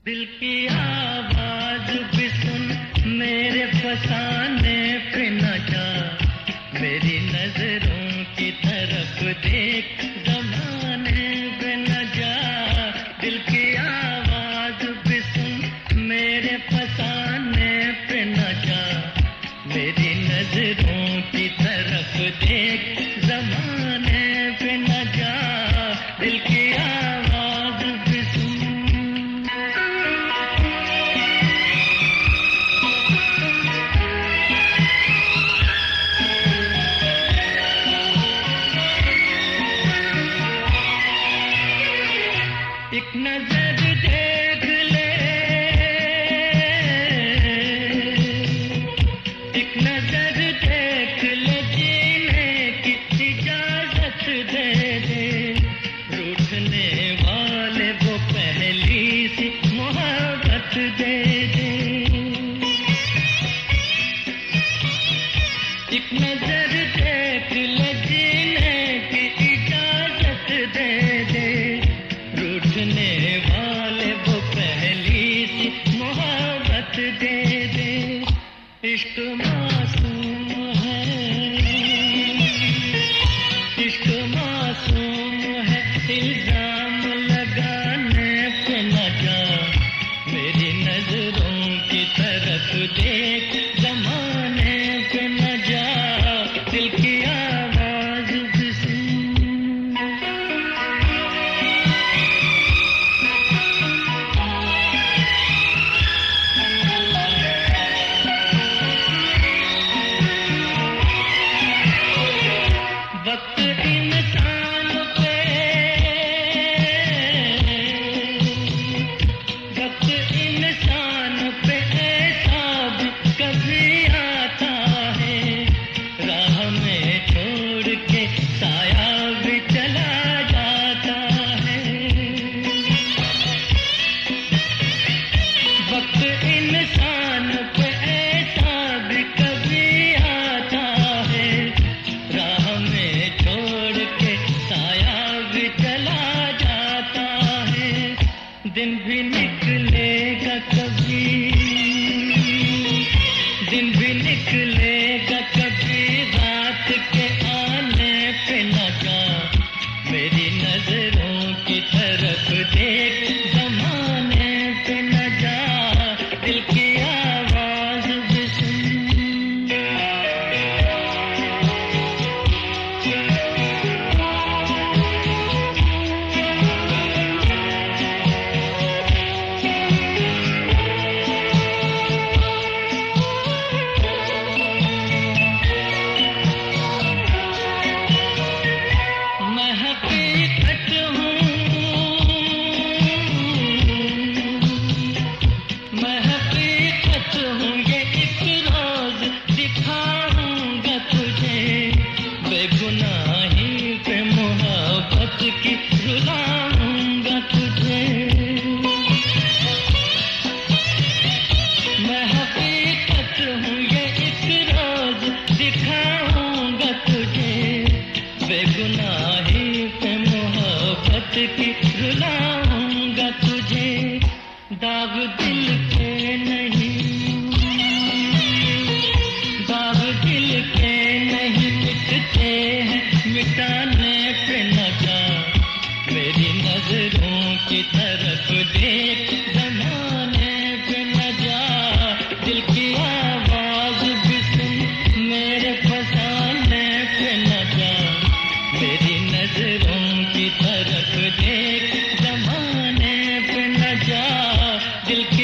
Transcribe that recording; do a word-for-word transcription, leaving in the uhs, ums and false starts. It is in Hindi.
दिल की आवाज भी सुन, मेरे फसाने पे न जा, मेरी नजरों की तरफ देख, जमाने पे न जा। दिल की आवाज भी सुन, मेरे फसाने पे न जा, मेरी नजरों की तरफ देख, जमाने पे न जा। दिल की आवाज भी सुन। एक नजर देख ले, एक नजर देख ले, जीने की इजाजत दे दे। रूठने वाले वो पहली सी मोहब्बत दे दे। एक नजर देख ले, जीने की इजाजत दे दे। रूठने वाले वो पहली सी मोहब्बत दे दे। इश्क मासूम है, इश्क मासूम है, इल्जाम लगाने पे न जा, मेरी नजरों की तरफ देख, जमाने पे न जा। दिल की आवाज भी सुन। वक्त इंसान पे, वक्त इंसान पे ऐसा भी कभी आता है, राह में छोड़ के साया भी चला जाता है। वक्त इंसान पे ऐसा भी कभी आता है, राह में छोड़ के साया भी चला जाता है। दिन भी निकलेगा कभी, दिन भी निकलेगा कभी, रात के आने पे न जा, मेरी नजरों की तरफ देख, जमाने पे न जा। दिल की आवाज भी सुन। मैं हकीकत हूँ, मैं हकीकत हूँ, ये एक रोज दिखाऊंगा तुझे, बेगुनाही पे मोहब्बत की रुलाऊंगा तुझे। मैं हकीकत हूँ, ये एक रोज दिखाऊंगा तुझे, बेगुनाही पे मोहब्बत की रुलाऊंगा तुझे। दाग दिल के नहीं, दाग दिल के नहीं मिटते हैं, मिटाने पे न जा, मेरी नजरों की तरफ देख, जमाने पे न जा। दिल की आवाज भी सुन, मेरे फसाने पे न जा, मेरी नजरों की तरफ देख, जमाने पे न जा। दिल की